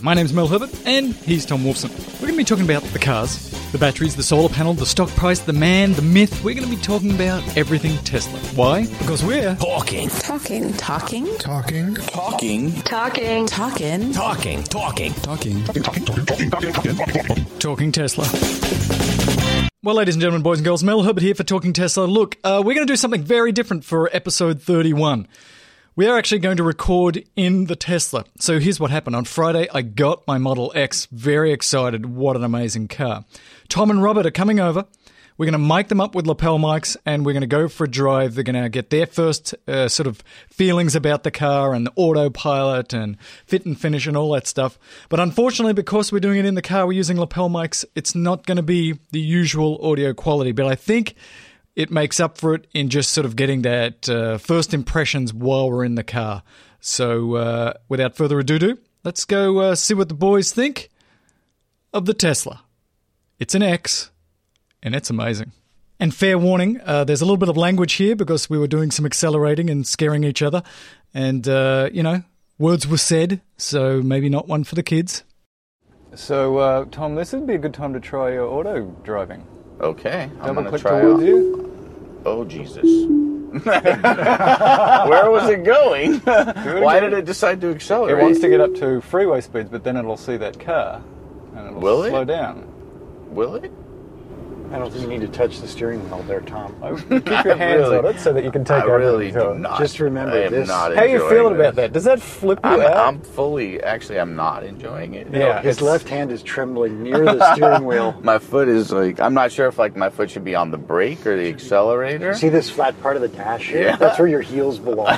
My name's Mel Herbert, and he's Tom Wolfson. We're going to be talking about the cars, the batteries, the solar panel, the stock price, the man, the myth. We're going to be talking about everything Tesla. Why? Because we're Talking Tesla. Well, ladies and gentlemen, boys and girls, Mel Herbert here for Talking Tesla. Look, we're going to do something very different for episode 31. We are actually going to record in the Tesla. So here's what happened. On Friday, I got my Model X. Very excited. What an amazing car. Tom and Robert are coming over. We're going to mic them up with lapel mics, and we're going to go for a drive. They're going to get their first sort of feelings about the car and the autopilot and fit and finish and all that stuff. But unfortunately, because we're doing it in the car, we're using lapel mics, it's not going to be the usual audio quality. But I think it makes up for it in just sort of getting that first impressions while we're in the car. So without further ado, let's go see what the boys think of the Tesla. It's an X, and it's amazing. And fair warning, there's a little bit of language here because we were doing some accelerating and scaring each other. And, words were said, so maybe not one for the kids. So, Tom, this would be a good time to try your auto driving. Okay, I'm going to click try towards out. you. Oh, Jesus. Where was it going? Why did it decide to accelerate? It wants to get up to freeway speeds, but then it'll see that car, and it'll Will it? slow down. Will it? I don't think you need to touch the steering wheel there, Tom. Keep your hands really- on it so that you can take I over really the control. do not. Just remember I am this. not How are you enjoying feeling this. about that? Does that flip you out? I'm I'm not enjoying it. Yeah, His it's- left hand is trembling near the steering wheel. My foot is I'm not sure if my foot should be on the brake or the accelerator. See this flat part of the dash here? Yeah. That's where your heels belong.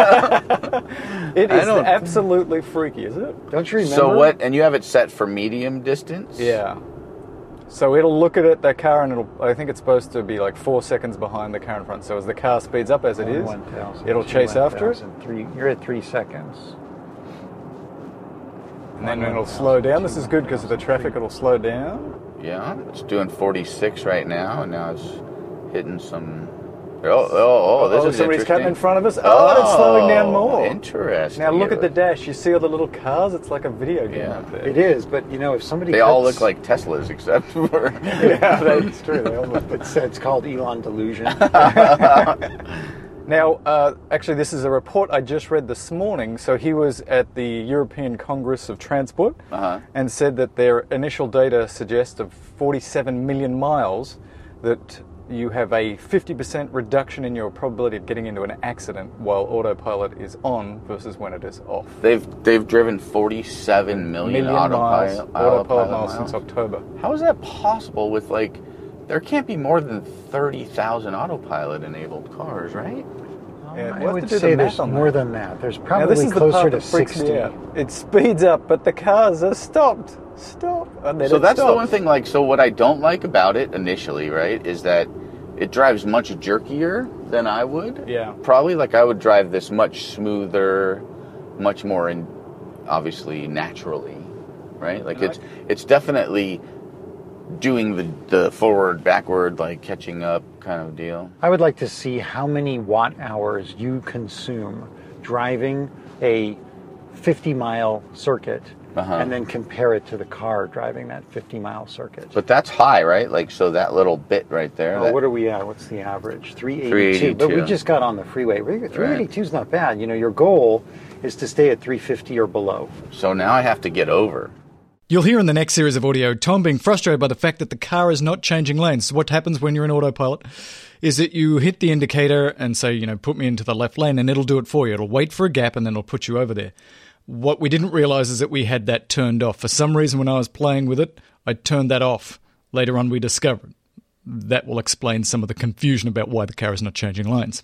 It is don't- absolutely freaky, is it? Don't you remember? So what, and you have it set for medium distance? Yeah. So it'll look at it, that car, and I think it's supposed to be like 4 seconds behind the car in front. So as the car speeds up as it is, 1,000, it'll chase after it, 1,000, You're at 3 seconds. and then it'll slow down. This is good because of the traffic, it'll slow down. Yeah, it's doing 46 right now, and now it's hitting some... Oh, this is somebody's cutting in interesting. front of us. Oh, it's slowing down more. Interesting. Now look at the dash. You see all the little cars? It's like a video game Yeah. up there. It is, but if somebody They all cuts- look like Teslas except for... Yeah, that's true. They all look It's called Elon delusion. Now, actually, this is a report I just read this morning. So he was at the European Congress of Transport and said that their initial data suggests of 47 million miles that you have a 50% reduction in your probability of getting into an accident while autopilot is on versus when it is off. They've driven 47 million miles, autopilot miles since October. How is that possible with there can't be more than 30,000 autopilot-enabled cars, right? Yeah, I we'll have would to do the say math there's on more that. than that. There's Now, probably this is the closer part to that freaks me 60. out. It speeds up, but the cars are stopped. Stop. And then So it that's the stops. one thing, so what I don't like about it initially, right, is that it drives much jerkier than I would. Yeah. Probably, I would drive this much smoother, much more, obviously, naturally, right? It's definitely doing the forward, backward, catching up kind of deal. I would like to see how many watt hours you consume driving a 50-mile circuit and then compare it to the car driving that 50-mile circuit. But that's high, right? So that little bit right there. What are we at? What's the average? 382. 382. But we just got on the freeway. 382 is not bad. Your goal is to stay at 350 or below. So now I have to get over. You'll hear in the next series of audio Tom being frustrated by the fact that the car is not changing lanes. So what happens when you're in autopilot is that you hit the indicator and say, put me into the left lane, and it'll do it for you. It'll wait for a gap and then it'll put you over there. What we didn't realize is that we had that turned off. For some reason, when I was playing with it, I turned that off. Later on, we discovered. That will explain some of the confusion about why the car is not changing lanes.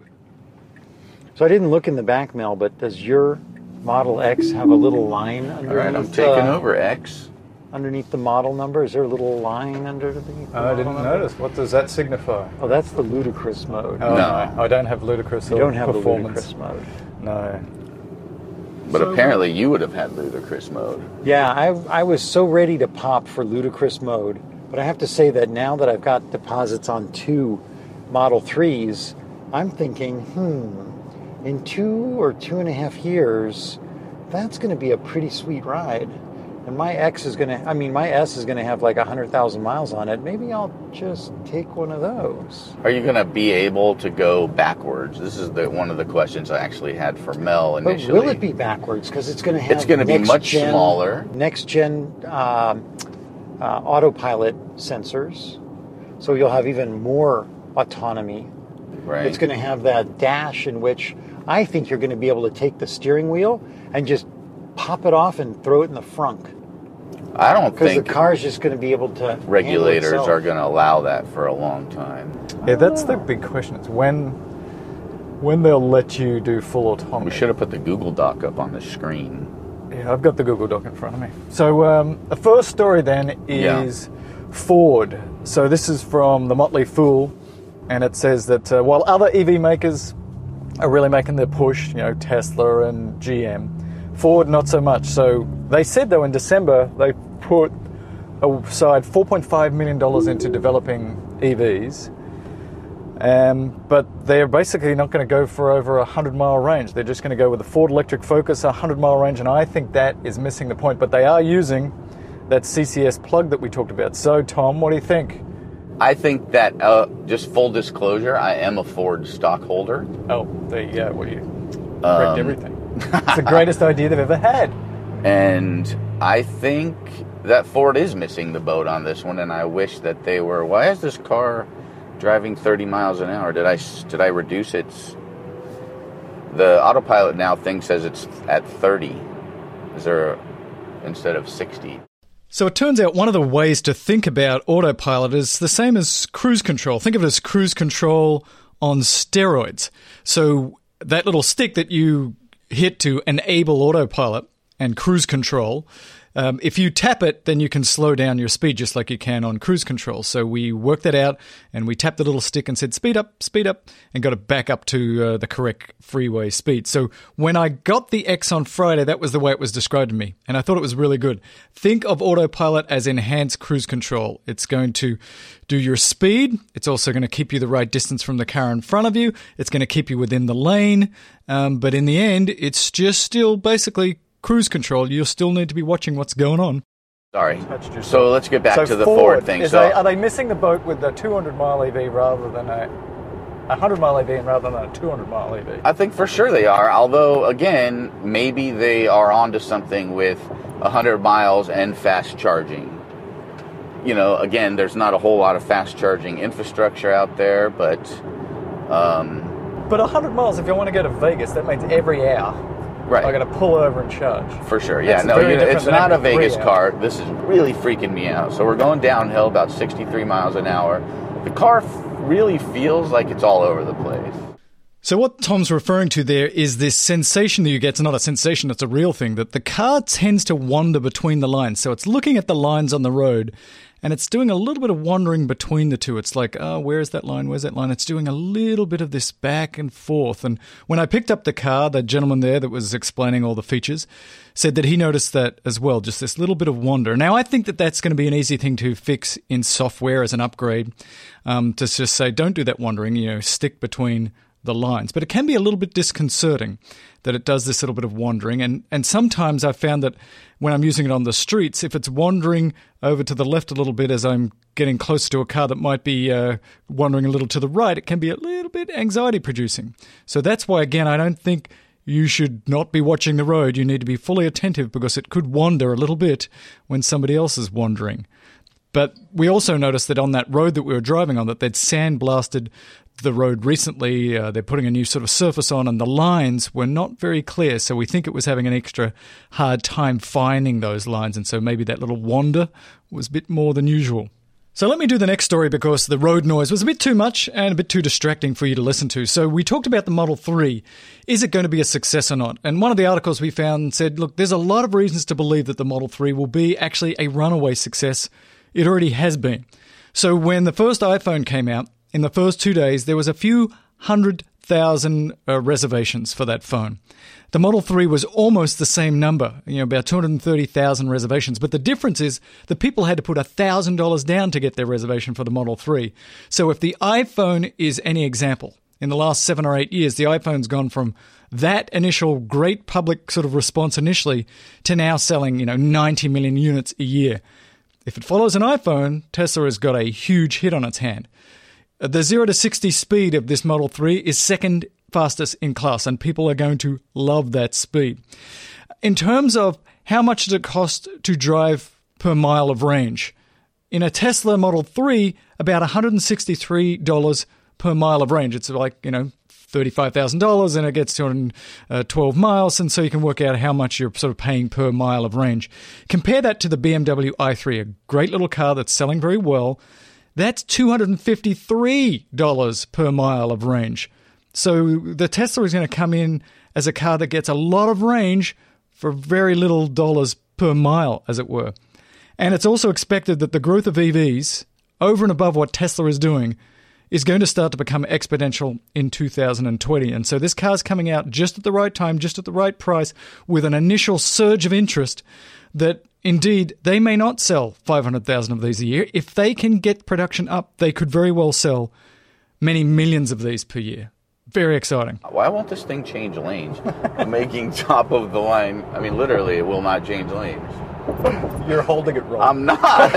So I didn't look in the back, Mel, but does your Model X have a little line underneath? All right, I'm taking over X. Underneath the model number? Is there a little line underneath the I didn't notice. What does that signify? Oh, that's the ludicrous mode. Oh, No. I don't have ludicrous You don't have performance. the ludicrous mode. No. But apparently you would have had ludicrous mode. Yeah, I was so ready to pop for ludicrous mode, but I have to say that now that I've got deposits on 2 Model 3s, I'm thinking, in 2 or 2.5 years, that's going to be a pretty sweet ride. And my S is going to have like 100,000 miles on it. Maybe I'll just take one of those. Are you going to be able to go backwards? This is one of the questions I actually had for Mel initially. But will it be backwards? Because it's going to have it's going to be much smaller. Next gen autopilot sensors. So you'll have even more autonomy. Right. It's going to have that dash in which I think you're going to be able to take the steering wheel and just pop it off and throw it in the frunk. I don't think... Because the car's just going to be able to... Regulators are going to allow that for a long time. Yeah, that's the big question. It's when they'll let you do full autonomy. We should have put the Google Doc up on the screen. Yeah, I've got the Google Doc in front of me. So the first story then is Ford. So this is from the Motley Fool, and it says that while other EV makers are really making their push, Tesla and GM, Ford not so much. So they said, though, in December they put aside $4.5 million into developing EVs, but they're basically not going to go for over a 100-mile range. They're just going to go with the Ford Electric Focus, a 100-mile range, and I think that is missing the point. But they are using that CCS plug that we talked about. So, Tom, what do you think? I think that, just full disclosure, I am a Ford stockholder. Oh, there you go. Well, you correct everything. It's the greatest idea they've ever had. And I think that Ford is missing the boat on this one, and I wish that they were. Why is this car driving 30 miles an hour? Did I reduce its... The autopilot now thing says it's at 30. Is there instead of 60? So it turns out one of the ways to think about autopilot is the same as cruise control. Think of it as cruise control on steroids. So that little stick that you hit to enable autopilot and cruise control, if you tap it, then you can slow down your speed just like you can on cruise control. So we worked that out, and we tapped the little stick and said, speed up, and got it back up to the correct freeway speed. So when I got the X on Friday, that was the way it was described to me, and I thought it was really good. Think of autopilot as enhanced cruise control. It's going to do your speed. It's also going to keep you the right distance from the car in front of you. It's going to keep you within the lane. But in the end, it's just still basically cruise control. You'll still need to be watching what's going on. Sorry. So let's get back to the Ford thing. Are they missing the boat with the 200-mile EV rather than a 100-mile EV rather than a 200-mile EV? I think for sure they are. Although, again, maybe they are onto something with 100 miles and fast charging. Again, there's not a whole lot of fast charging infrastructure out there, but... But 100 miles, if you want to go to Vegas, that means every hour. Right. I got to pull over and charge. For sure. Yeah. It's not a Vegas car. This is really freaking me out. So we're going downhill about 63 miles an hour. The car really feels like it's all over the place. So what Tom's referring to there is this sensation that you get. It's not a sensation, it's a real thing, that the car tends to wander between the lines. So it's looking at the lines on the road, and it's doing a little bit of wandering between the two. It's like, where's that line? Where's that line? It's doing a little bit of this back and forth. And when I picked up the car, the gentleman there that was explaining all the features said that he noticed that as well, just this little bit of wander. Now, I think that that's going to be an easy thing to fix in software as an upgrade, to just say, don't do that wandering, stick between the lines. But it can be a little bit disconcerting that it does this little bit of wandering. And sometimes I've found that when I'm using it on the streets, if it's wandering over to the left a little bit as I'm getting closer to a car that might be wandering a little to the right, it can be a little bit anxiety producing. So that's why, again, I don't think you should not be watching the road. You need to be fully attentive because it could wander a little bit when somebody else is wandering. But we also noticed that on that road that we were driving on, that they'd sandblasted the road recently. They're putting a new sort of surface on, and the lines were not very clear. So we think it was having an extra hard time finding those lines. And so maybe that little wander was a bit more than usual. So let me do the next story because the road noise was a bit too much and a bit too distracting for you to listen to. So we talked about the Model 3. Is it going to be a success or not? And one of the articles we found said, look, there's a lot of reasons to believe that the Model 3 will be actually a runaway success. It already has been. So when the first iPhone came out, in the first 2 days, there was a few 100,000 reservations for that phone. The Model 3 was almost the same number, about 230,000 reservations. But the difference is that people had to put $1,000 down to get their reservation for the Model 3. So if the iPhone is any example, in the last 7 or 8 years, the iPhone's gone from that initial great public sort of response initially to now selling, 90 million units a year. If it follows an iPhone, Tesla has got a huge hit on its hand. The 0 to 60 speed of this Model 3 is second fastest in class, and people are going to love that speed. In terms of how much does it cost to drive per mile of range, in a Tesla Model 3, about $163 per mile of range. It's like, $35,000 and it gets 212 miles, and so you can work out how much you're sort of paying per mile of range. Compare that to the BMW i3, a great little car that's selling very well. That's $253 per mile of range. So the Tesla is going to come in as a car that gets a lot of range for very little dollars per mile, as it were. And it's also expected that the growth of EVs, over and above what Tesla is doing, is going to start to become exponential in 2020. And so this car's coming out just at the right time, just at the right price, with an initial surge of interest that indeed they may not sell 500,000 of these a year. If they can get production up, they could very well sell many millions of these per year. Very exciting. Why won't this thing change lanes? Making top of the line, literally, it will not change lanes. You're holding it wrong. I'm not.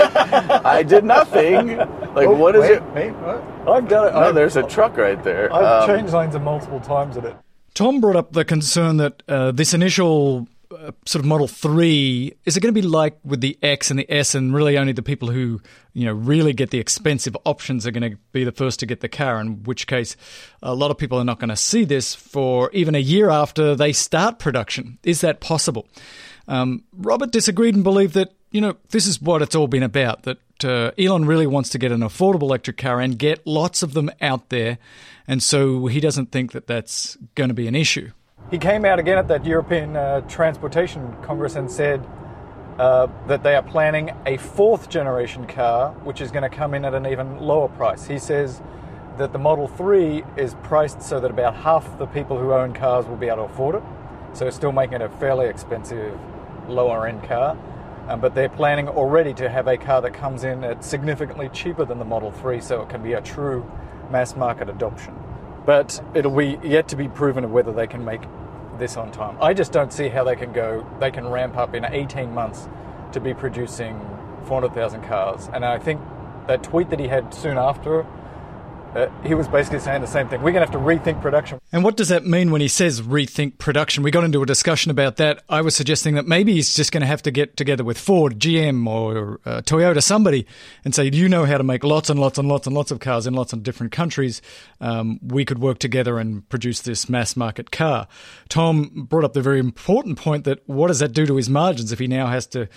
I did nothing. What is it? I've done it. No, there's a truck right there. I've changed lanes multiple times in it. Tom brought up the concern that this initial sort of Model 3, is it going to be like with the X and the S, and really only the people who, really get the expensive options are going to be the first to get the car, in which case a lot of people are not going to see this for even a year after they start production. Is that possible? Robert disagreed and believed that, this is what it's all been about, that Elon really wants to get an affordable electric car and get lots of them out there, and so he doesn't think that that's going to be an issue. He came out again at that European Transportation Congress and said that they are planning a fourth generation car, which is going to come in at an even lower price. He says that the Model 3 is priced so that about half the people who own cars will be able to afford it. So still making it a fairly expensive, lower-end car. But they're planning already to have a car that comes in at significantly cheaper than the Model 3, so it can be a true mass-market adoption. But it'll be yet to be proven whether they can make this on time. I just don't see how they can ramp up in 18 months to be producing 400,000 cars. And I think that tweet that he had soon after, he was basically saying the same thing. We're going to have to rethink production. And what does that mean when he says rethink production? We got into a discussion about that. I was suggesting that maybe he's just going to have to get together with Ford, GM or Toyota, somebody, and say, do you know how to make lots and lots and lots and lots of cars in lots of different countries? We could work together and produce this mass market car. Tom brought up the very important point that what does that do to his margins if he now has to,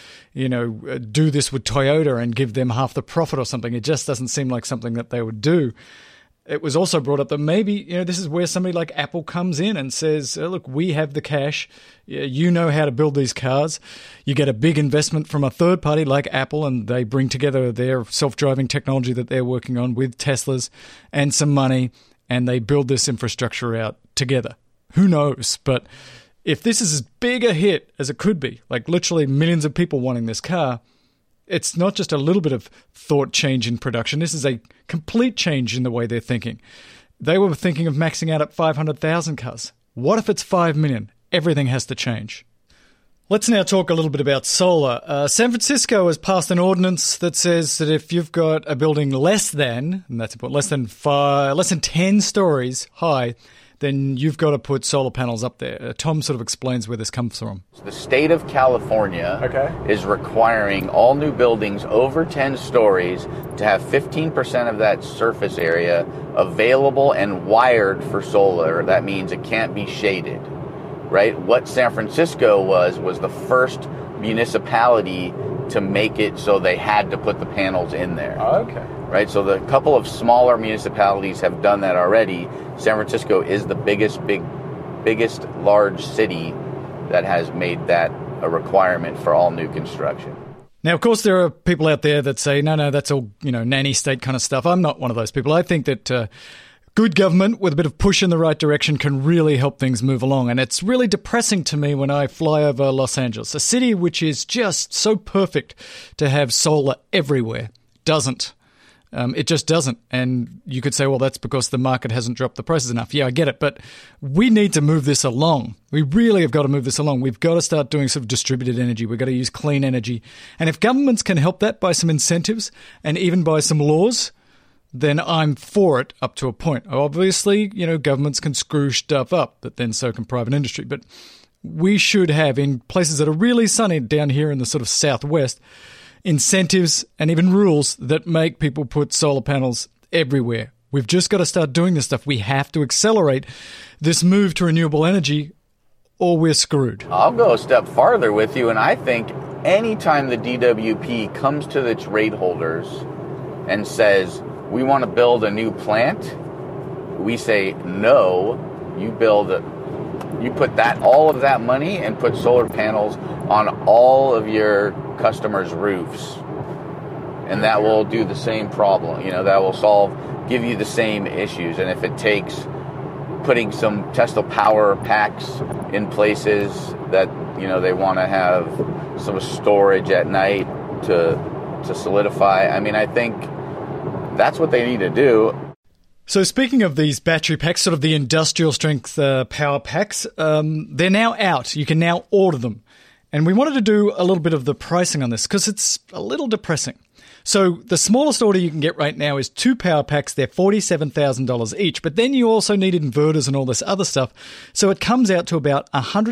do this with Toyota and give them half the profit or something? It just doesn't seem like something that they would do. It was also brought up that maybe, this is where somebody like Apple comes in and says, look, we have the cash. You know how to build these cars. You get a big investment from a third party like Apple, and they bring together their self-driving technology that they're working on with Teslas and some money, and they build this infrastructure out together. Who knows? But if this is as big a hit as it could be, like literally millions of people wanting this car, it's not just a little bit of thought change in production. This is a complete change in the way they're thinking. They were thinking of maxing out at 500,000 cars. What if it's 5 million? Everything has to change. Let's now talk a little bit about solar. San Francisco has passed an ordinance that says that if you've got a building less than 10 stories high, then you've got to put solar panels up there. Tom sort of explains where this comes from. The state of California is requiring all new buildings over 10 stories to have 15% of that surface area available and wired for solar. That means it can't be shaded, right? What San Francisco was the first municipality to make it so they had to put the panels in there. Right, so the couple of smaller municipalities have done that already. San Francisco is the biggest large city that has made that a requirement for all new construction. Now, of course, there are people out there that say, no, that's all, nanny state kind of stuff. I'm not one of those people. I think that good government with a bit of push in the right direction can really help things move along. And it's really depressing to me when I fly over Los Angeles, a city which is just so perfect to have solar everywhere, doesn't. It just doesn't. And you could say, well, that's because the market hasn't dropped the prices enough. Yeah, I get it. But we need to move this along. We really have got to move this along. We've got to start doing sort of distributed energy. We've got to use clean energy. And if governments can help that by some incentives and even by some laws, then I'm for it up to a point. Obviously, governments can screw stuff up, but then so can private industry. But we should have, in places that are really sunny down here in the sort of southwest, incentives and even rules that make people put solar panels everywhere. We've just got to start doing this stuff. We have to accelerate this move to renewable energy or we're screwed. I'll go a step farther with you, and I think anytime the DWP comes to its rate holders and says, we want to build a new plant, we say, no, you put all of that money and put solar panels on all of your customers' roofs. And that will do the same problem. That will give you the same issues. And if it takes putting some Tesla power packs in places that, they want to have some storage at night to solidify, I think that's what they need to do. So speaking of these battery packs, sort of the industrial strength power packs, they're now out. You can now order them. And we wanted to do a little bit of the pricing on this because it's a little depressing. So the smallest order you can get right now is 2 power packs. They're $47,000 each. But then you also need inverters and all this other stuff. So it comes out to about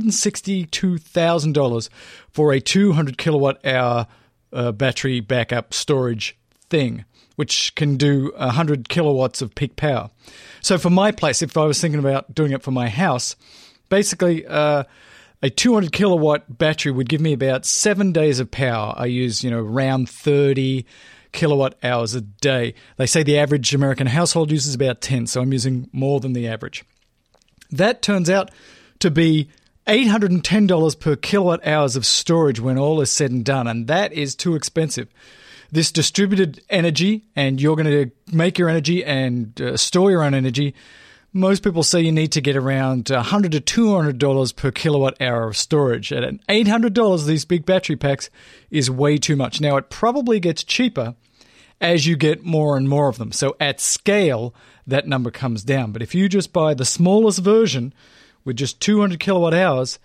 $162,000 for a 200 kilowatt hour battery backup storage thing, which can do 100 kilowatts of peak power. So for my place, if I was thinking about doing it for my house, basically a 200 kilowatt battery would give me about 7 days of power. I use, around 30 kilowatt hours a day. They say the average American household uses about 10, so I'm using more than the average. That turns out to be $810 per kilowatt hours of storage when all is said and done, and that is too expensive. This distributed energy, and you're going to make your energy and store your own energy, most people say you need to get around $100 to $200 per kilowatt hour of storage. At $800, these big battery packs is way too much. Now, it probably gets cheaper as you get more and more of them. So at scale, that number comes down. But if you just buy the smallest version with just 200 kilowatt hours,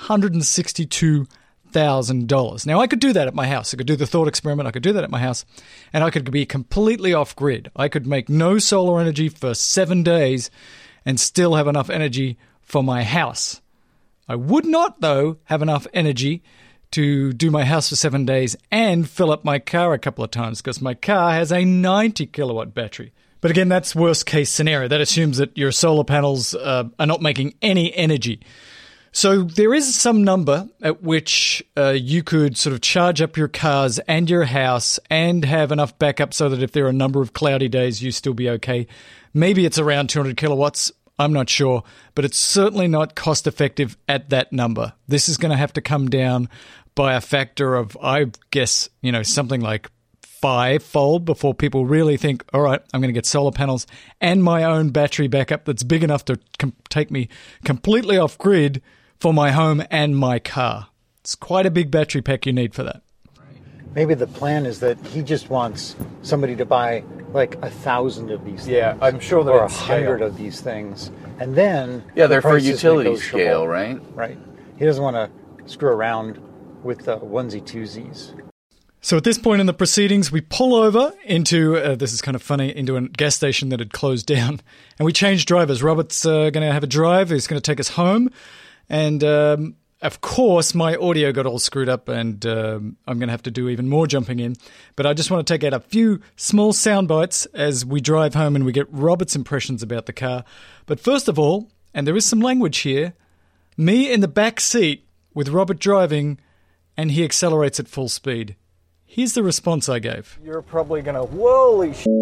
$162,000. Now, I could do that at my house. I could do the thought experiment. I could do that at my house, and I could be completely off-grid. I could make no solar energy for 7 days and still have enough energy for my house. I would not, though, have enough energy to do my house for 7 days and fill up my car a couple of times because my car has a 90 kilowatt battery. But again, that's worst case scenario. That assumes that your solar panels are not making any energy. So there is some number at which you could sort of charge up your cars and your house and have enough backup so that if there are a number of cloudy days, you still be okay. Maybe it's around 200 kilowatts. I'm not sure, but it's certainly not cost effective at that number. This is going to have to come down by a factor of, I guess, something like 5-fold before people really think, all right, I'm going to get solar panels and my own battery backup that's big enough to take me completely off grid for my home and my car. It's quite a big battery pack you need for that. Maybe the plan is that he just wants somebody to buy like 1,000 of these things. Yeah, I'm sure that or it's 100 of these things. And then they're for price is utility negotiable. scale, right? Right. He doesn't want to screw around with the onesie-twosies. So at this point in the proceedings, we pull over into, this is kind of funny, into a gas station that had closed down. And we change drivers. Robert's going to have a drive. He's going to take us home. And of course, my audio got all screwed up and I'm going to have to do even more jumping in. But I just want to take out a few small sound bites as we drive home and we get Robert's impressions about the car. But first of all, and there is some language here, me in the back seat with Robert driving and he accelerates at full speed. Here's the response I gave. You're probably going to, holy sh**.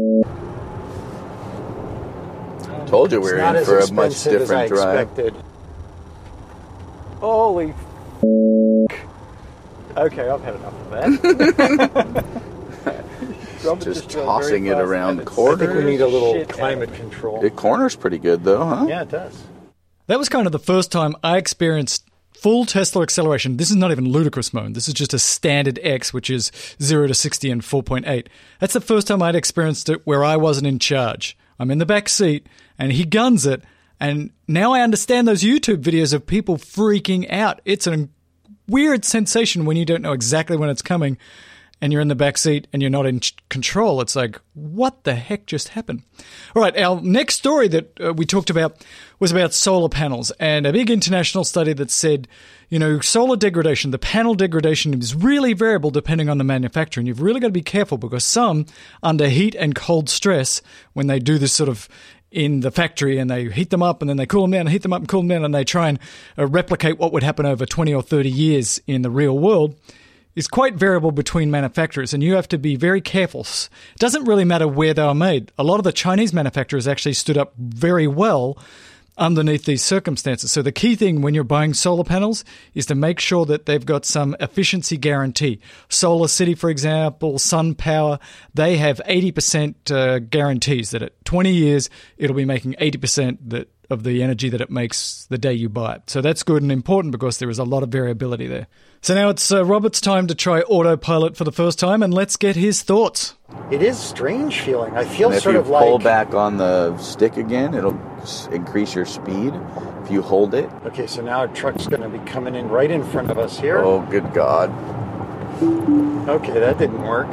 Told you we were in for a much different drive. Expected. Holy f***. Okay, I've had enough of that. Just tossing it around corners. I think we need a little climate control. The corner's pretty good, though, huh? Yeah, it does. That was kind of the first time I experienced full Tesla acceleration. This is not even ludicrous mode. This is just a standard X, which is 0 to 60 in 4.8. That's the first time I'd experienced it where I wasn't in charge. I'm in the back seat, and he guns it, and now I understand those YouTube videos of people freaking out. It's a weird sensation when you don't know exactly when it's coming, and you're in the back seat and you're not in control. It's like, what the heck just happened? All right, our next story that we talked about was about solar panels and a big international study that said, solar degradation, the panel degradation is really variable depending on the manufacturer. And you've really got to be careful because some, under heat and cold stress, when they do this sort of in the factory and they heat them up and then they cool them down and heat them up and cool them down and they try and replicate what would happen over 20 or 30 years in the real world, is quite variable between manufacturers, and you have to be very careful. It doesn't really matter where they are made. A lot of the Chinese manufacturers actually stood up very well underneath these circumstances. So the key thing when you're buying solar panels is to make sure that they've got some efficiency guarantee. Solar City, for example, SunPower, they have 80% guarantees that at 20 years it'll be making 80% of the energy that it makes the day you buy it. So that's good and important because there is a lot of variability there. So now it's Robert's time to try autopilot for the first time, and let's get his thoughts. It is strange feeling. I feel and sort of like... if you pull back on the stick again, it'll increase your speed. If you hold it... Okay, so now a truck's going to be coming in right in front of us here. Oh, good God. Okay, that didn't work.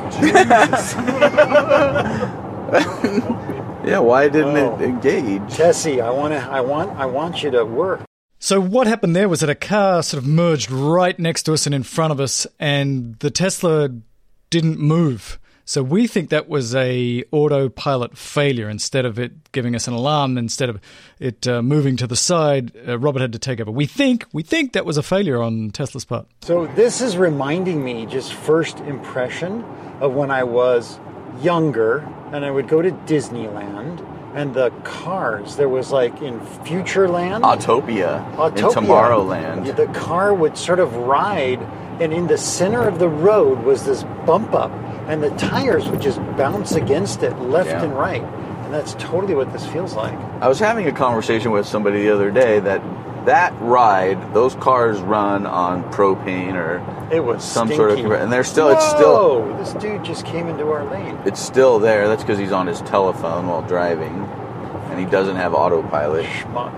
Yeah, why didn't it engage? Tessie, I want you to work. So what happened there was that a car sort of merged right next to us and in front of us, and the Tesla didn't move. So we think that was a autopilot failure. Instead of it giving us an alarm, instead of it moving to the side, Robert had to take over. We think that was a failure on Tesla's part. So this is reminding me, just first impression, of when I was younger and I would go to Disneyland. And the cars, there was like in Futureland. Autopia. In Tomorrowland. The car would sort of ride, and in the center of the road was this bump up, and the tires would just bounce against it left and right. And that's totally what this feels like. I was having a conversation with somebody the other day that ride, those cars run on propane or it was some stinky. sort of, and it's still. This dude just came into our lane. It's still there. That's because he's on his telephone while driving, and he doesn't have autopilot. Schmuck.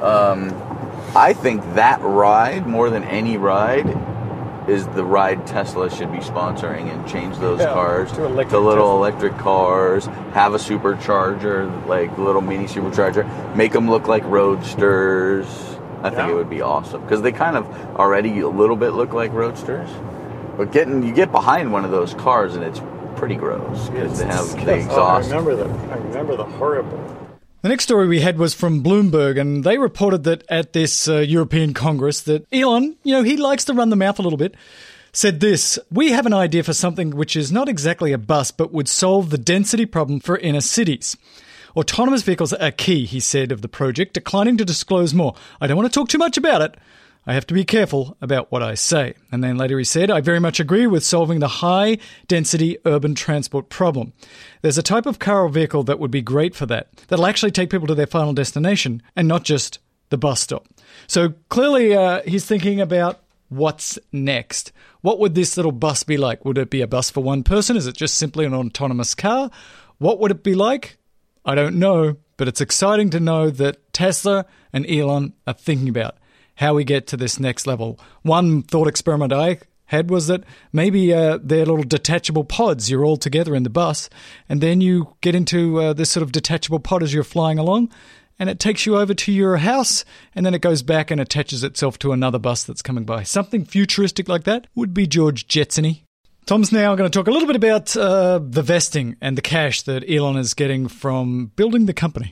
I think that ride, more than any ride, is the ride Tesla should be sponsoring and change those cars to little electric cars, have a supercharger, like little mini supercharger, make them look like roadsters. I think it would be awesome because they kind of already a little bit look like roadsters. But you get behind one of those cars and it's pretty gross because they have the exhaust. I remember the horrible. The next story we had was from Bloomberg, and they reported that at this European Congress that Elon, he likes to run the mouth a little bit, said this: "We have an idea for something which is not exactly a bus, but would solve the density problem for inner cities. Autonomous vehicles are key," he said of the project, declining to disclose more. "I don't want to talk too much about it. I have to be careful about what I say." And then later he said, "I very much agree with solving the high-density urban transport problem. There's a type of car or vehicle that would be great for that. That'll actually take people to their final destination and not just the bus stop." So clearly he's thinking about what's next. What would this little bus be like? Would it be a bus for one person? Is it just simply an autonomous car? What would it be like? I don't know, but it's exciting to know that Tesla and Elon are thinking about how we get to this next level. One thought experiment I had was that maybe they're little detachable pods. You're all together in the bus, and then you get into this sort of detachable pod as you're flying along, and it takes you over to your house, and then it goes back and attaches itself to another bus that's coming by. Something futuristic like that would be George Jetson-y. Tom's now going to talk a little bit about the vesting and the cash that Elon is getting from building the company.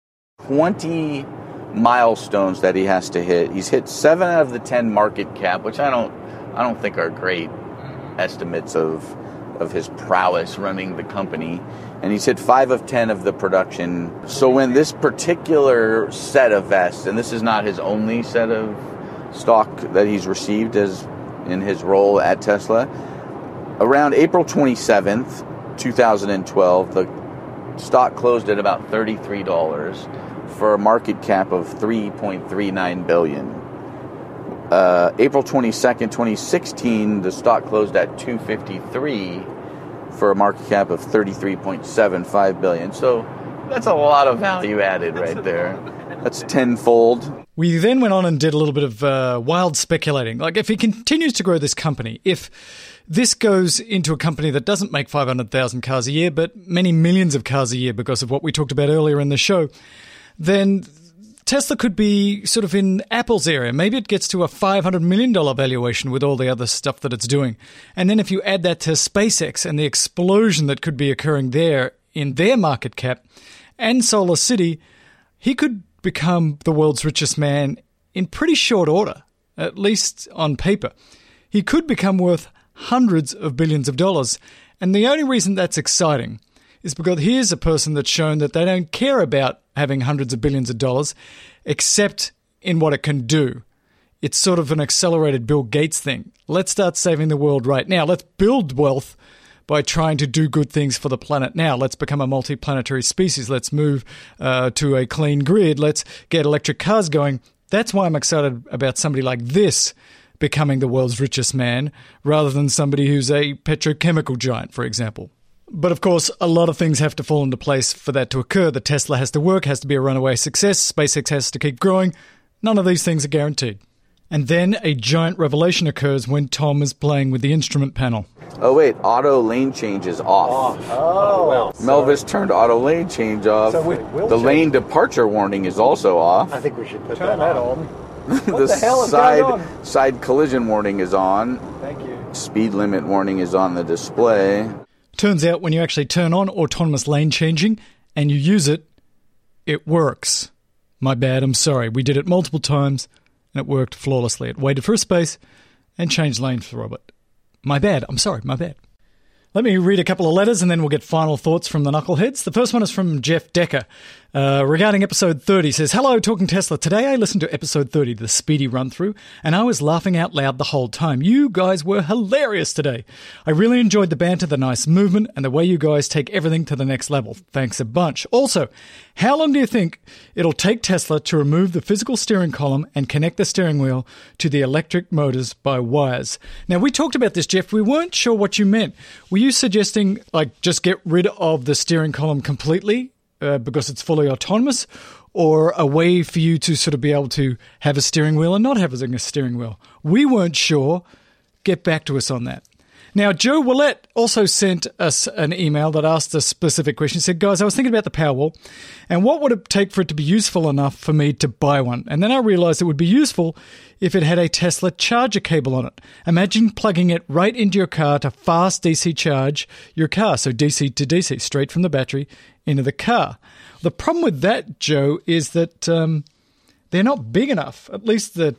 20 milestones that he has to hit. He's hit 7 out of the 10 market cap, which I don't think are great estimates of his prowess running the company. And he's hit 5 of 10 of the production. So when this particular set of vests, and this is not his only set of stock that he's received as in his role at Tesla, around April 27th, 2012, the stock closed at about $33 for a market cap of $3.39 billion. April 22nd, 2016, the stock closed at $253 for a market cap of $33.75 billion. So that's a lot of value added right there. That's tenfold. We then went on and did a little bit of wild speculating. Like, if he continues to grow this company, if this goes into a company that doesn't make 500,000 cars a year, but many millions of cars a year because of what we talked about earlier in the show, then Tesla could be sort of in Apple's area. Maybe it gets to a $500 million valuation with all the other stuff that it's doing. And then if you add that to SpaceX and the explosion that could be occurring there in their market cap and Solar City, he could become the world's richest man in pretty short order, at least on paper. He could become worth hundreds of billions of dollars. And the only reason that's exciting is because here's a person that's shown that they don't care about having hundreds of billions of dollars, except in what it can do. It's sort of an accelerated Bill Gates thing. Let's start saving the world right now. Let's build wealth by trying to do good things for the planet now. Let's become a multi-planetary species. Let's move to a clean grid. Let's get electric cars going. That's why I'm excited about somebody like this becoming the world's richest man, rather than somebody who's a petrochemical giant, for example. But of course, a lot of things have to fall into place for that to occur. The Tesla has to work, has to be a runaway success. SpaceX has to keep growing. None of these things are guaranteed. And then a giant revelation occurs when Tom is playing with the instrument panel. Oh, wait. Auto lane change is off. Oh, well. Melvis turned auto lane change off. So the lane departure warning is also off. I think we should put Turn that on. The the hell is going on? side collision warning is on. Thank you. Speed limit warning is on the display. Turns out when you actually turn on autonomous lane changing and you use it, it works. My bad, I'm sorry. We did it multiple times and it worked flawlessly. It waited for a space and changed lanes for Robert. My bad, I'm sorry, my bad. Let me read a couple of letters and then we'll get final thoughts from the knuckleheads. The first one is from Jeff Decker. Regarding episode 30, he says, "Hello, Talking Tesla. Today I listened to episode 30, the speedy run-through, and I was laughing out loud the whole time. You guys were hilarious today. I really enjoyed the banter, the nice movement, and the way you guys take everything to the next level. Thanks a bunch. Also, how long do you think it'll take Tesla to remove the physical steering column and connect the steering wheel to the electric motors by wires?" Now, we talked about this, Jeff. We weren't sure what you meant. Were you suggesting, like, just get rid of the steering column completely because it's fully autonomous, or a way for you to sort of be able to have a steering wheel and not have a steering wheel? We weren't sure. Get back to us on that. Now, Joe Willett also sent us an email that asked a specific question. He said, "Guys, I was thinking about the Powerwall, and what would it take for it to be useful enough for me to buy one? And then I realized it would be useful if it had a Tesla charger cable on it. Imagine plugging it right into your car to fast DC charge your car, so DC to DC, straight from the battery into the car." The problem with that, Joe, is that they're not big enough. At least the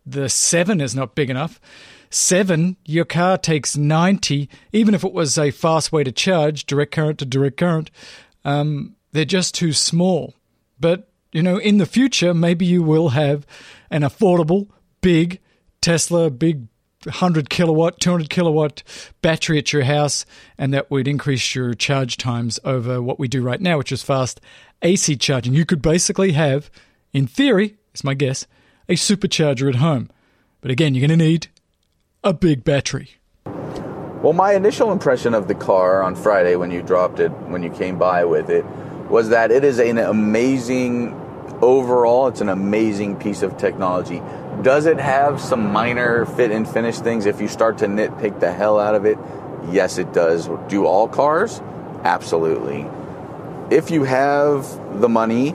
7 is not big enough. 7, your car takes 90, even if it was a fast way to charge, direct current to direct current, they're just too small. But, you know, in the future, maybe you will have an affordable, big Tesla, big 100 kilowatt, 200 kilowatt battery at your house, and that would increase your charge times over what we do right now, which is fast AC charging. You could basically have, in theory, is my guess, a supercharger at home. But again, you're going to need a big battery. Well, my initial impression of the car on Friday when you dropped it, when you came by with it, was that it is an amazing, overall, it's an amazing piece of technology. Does it have some minor fit and finish things if you start to nitpick the hell out of it? Yes, it does. Do all cars? Absolutely. If you have the money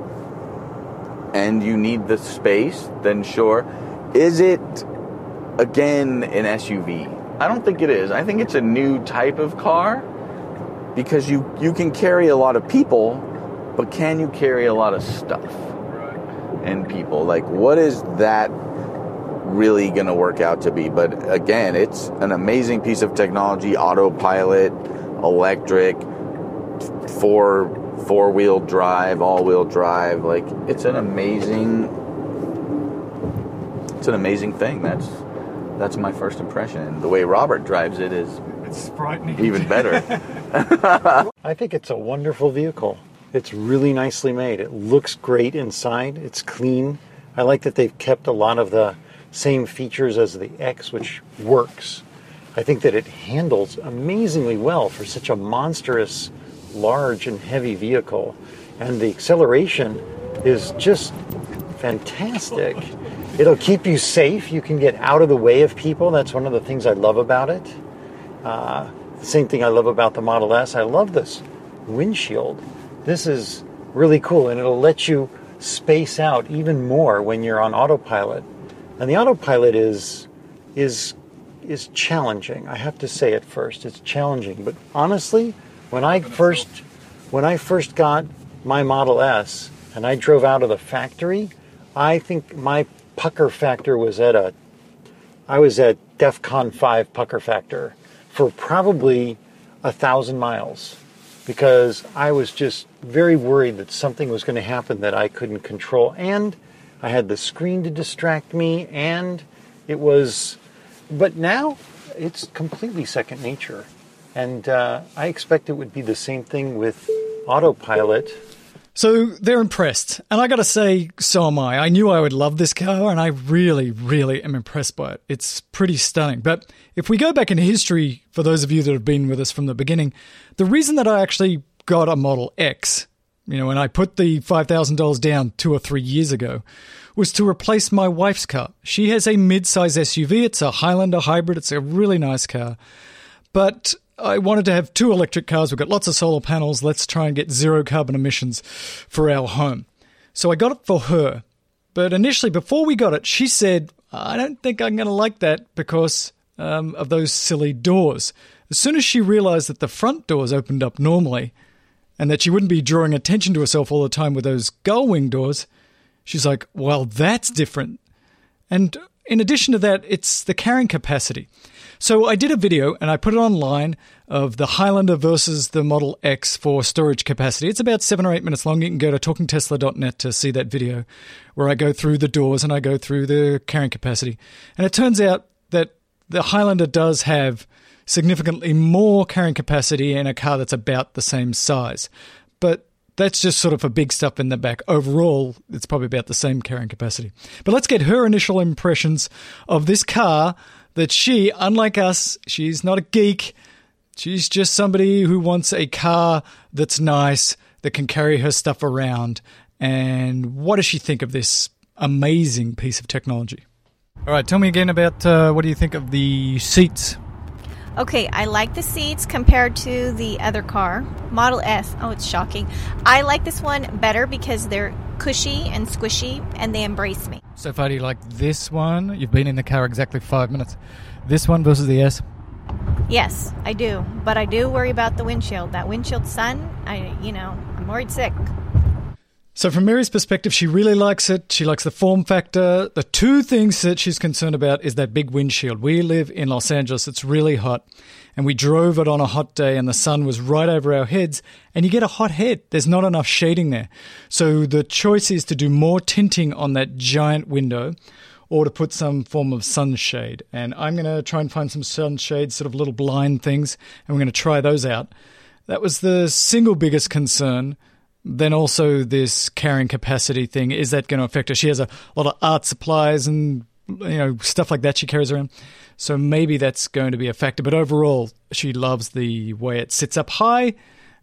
and you need the space, then sure. Is it, again, an SUV? I don't think it is. I think it's a new type of car because you can carry a lot of people, but can you carry a lot of stuff and people? Like, what is that really going to work out to be? But again, it's an amazing piece of technology, autopilot, electric, four-wheel drive, all-wheel drive. Like, it's an amazing thing. That's my first impression. The way Robert drives it is even better. I think it's a wonderful vehicle. It's really nicely made. It looks great inside. It's clean. I like that they've kept a lot of the same features as the X, which works. I think that it handles amazingly well for such a monstrous, large and heavy vehicle. And the acceleration is just fantastic. It'll keep you safe. You can get out of the way of people. That's one of the things I love about it. The same thing I love about the Model S. I love this windshield. This is really cool, and it'll let you space out even more when you're on autopilot. And the autopilot is challenging. I have to say it first. It's challenging. But honestly, when I first got my Model S and I drove out of the factory, I think my pucker factor I was at DEFCON 5 pucker factor for probably 1,000 miles, because I was just very worried that something was going to happen that I couldn't control. And I had the screen to distract me, and but now it's completely second nature. And I expect it would be the same thing with autopilot. So they're impressed. And I got to say, so am I. I knew I would love this car, and I really, really am impressed by it. It's pretty stunning. But if we go back in history, for those of you that have been with us from the beginning, the reason that I actually got a Model X, when I put the $5,000 down 2 or 3 years ago, was to replace my wife's car. She has a mid-size SUV. It's a Highlander hybrid. It's a really nice car. But I wanted to have 2 electric cars. We've got lots of solar panels. Let's try and get 0 carbon emissions for our home. So I got it for her. But initially, before we got it, she said, I don't think I'm going to like that because of those silly doors. As soon as she realized that the front doors opened up normally and that she wouldn't be drawing attention to herself all the time with those gull wing doors, she's like, well, that's different. And in addition to that, it's the carrying capacity. So I did a video and I put it online of the Highlander versus the Model X for storage capacity. It's about 7 or 8 minutes long. You can go to talkingtesla.net to see that video where I go through the doors and I go through the carrying capacity. And it turns out that the Highlander does have significantly more carrying capacity in a car that's about the same size. But that's just sort of for big stuff in the back. Overall, it's probably about the same carrying capacity. But let's get her initial impressions of this car that she, unlike us, she's not a geek. She's just somebody who wants a car that's nice, that can carry her stuff around. And what does she think of this amazing piece of technology? All right, tell me again about what do you think of the seats? Okay, I like the seats compared to the other car, Model S. Oh, it's shocking. I like this one better because they're cushy and squishy, and they embrace me. So far, do you like this one? You've been in the car exactly 5 minutes. This one versus the S? Yes, I do. But I do worry about the windshield. That windshield sun, I'm worried sick. So from Mary's perspective, she really likes it. She likes the form factor. The 2 things that she's concerned about is that big windshield. We live in Los Angeles. It's really hot. And we drove it on a hot day and the sun was right over our heads. And you get a hot head. There's not enough shading there. So the choice is to do more tinting on that giant window or to put some form of sunshade. And I'm going to try and find some sunshade, sort of little blind things. And we're going to try those out. That was the single biggest concern. Then also this carrying capacity thing, is that going to affect her? She has a lot of art supplies and stuff like that she carries around. So maybe that's going to be a factor. But overall, she loves the way it sits up high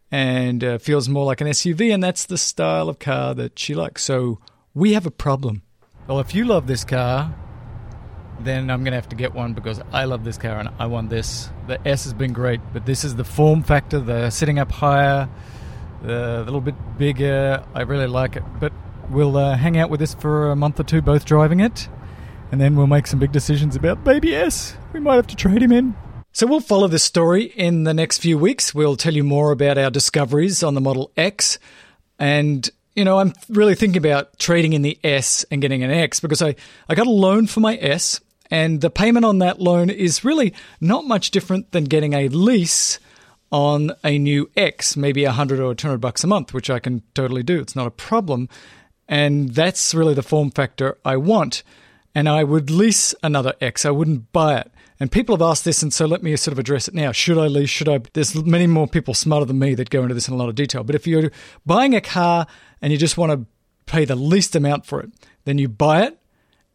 and feels more like an SUV. And that's the style of car that she likes. So we have a problem. Well, if you love this car, then I'm going to have to get one because I love this car and I want this. The S has been great, but this is the form factor, the sitting up higher, a little bit bigger. I really like it. But we'll hang out with this for a month or 2, both driving it. And then we'll make some big decisions about Baby S. We might have to trade him in. So we'll follow this story in the next few weeks. We'll tell you more about our discoveries on the Model X. And, I'm really thinking about trading in the S and getting an X because I got a loan for my S. And the payment on that loan is really not much different than getting a lease on a new X, maybe $100 or $200 a month, which I can totally do. It's not a problem. And that's really the form factor I want. And I would lease another X. I wouldn't buy it. And people have asked this, and so let me sort of address it now. Should I lease? Should I? There's many more people smarter than me that go into this in a lot of detail. But if you're buying a car and you just want to pay the least amount for it, then you buy it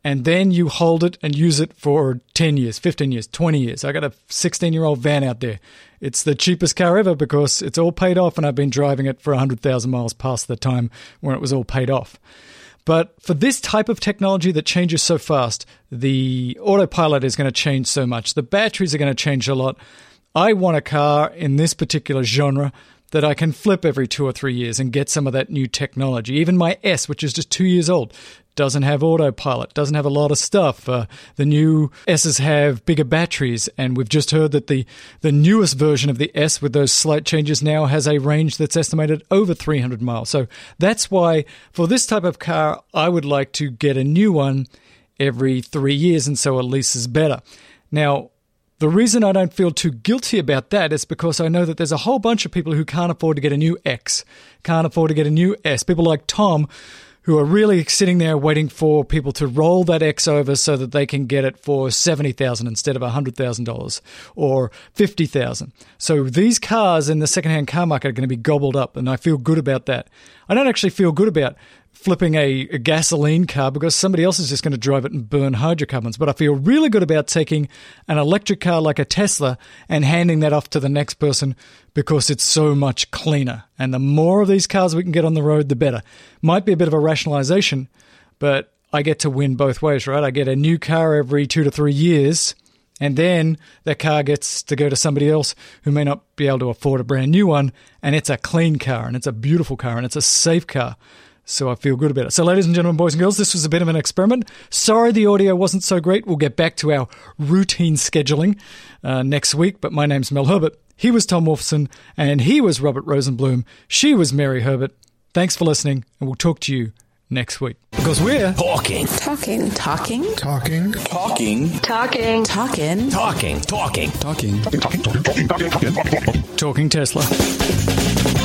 and then you hold it and use it for 10 years, 15 years, 20 years. I got a 16-year-old van out there. It's the cheapest car ever because it's all paid off, and I've been driving it for 100,000 miles past the time when it was all paid off. But for this type of technology that changes so fast, the autopilot is going to change so much. The batteries are going to change a lot. I want a car in this particular genre that I can flip every 2 or 3 years and get some of that new technology. Even my S, which is just 2 years old, doesn't have autopilot, doesn't have a lot of stuff. The new S's have bigger batteries, and we've just heard that the newest version of the S with those slight changes now has a range that's estimated over 300 miles. So that's why for this type of car, I would like to get a new one every 3 years, and so a lease is better. Now, the reason I don't feel too guilty about that is because I know that there's a whole bunch of people who can't afford to get a new X, can't afford to get a new S. People like Tom, who are really sitting there waiting for people to roll that X over so that they can get it for $70,000 instead of $100,000 or $50,000. So these cars in the secondhand car market are going to be gobbled up, and I feel good about that. I don't actually feel good about flipping a gasoline car because somebody else is just going to drive it and burn hydrocarbons. But I feel really good about taking an electric car like a Tesla and handing that off to the next person because it's so much cleaner. And the more of these cars we can get on the road, the better. Might be a bit of a rationalization, but I get to win both ways, right? I get a new car every 2 to 3 years, and then that car gets to go to somebody else who may not be able to afford a brand new one, and it's a clean car, and it's a beautiful car, and it's a safe car. So I feel good about it. So ladies and gentlemen, boys and girls, this was a bit of an experiment. Sorry the audio wasn't so great. We'll get back to our routine scheduling next week. But my name's Mel Herbert. He was Tom Wolfson, and he was Robert Rosenblum. She was Mary Herbert. Thanks for listening, and we'll talk to you next week. Because we're talking Tesla.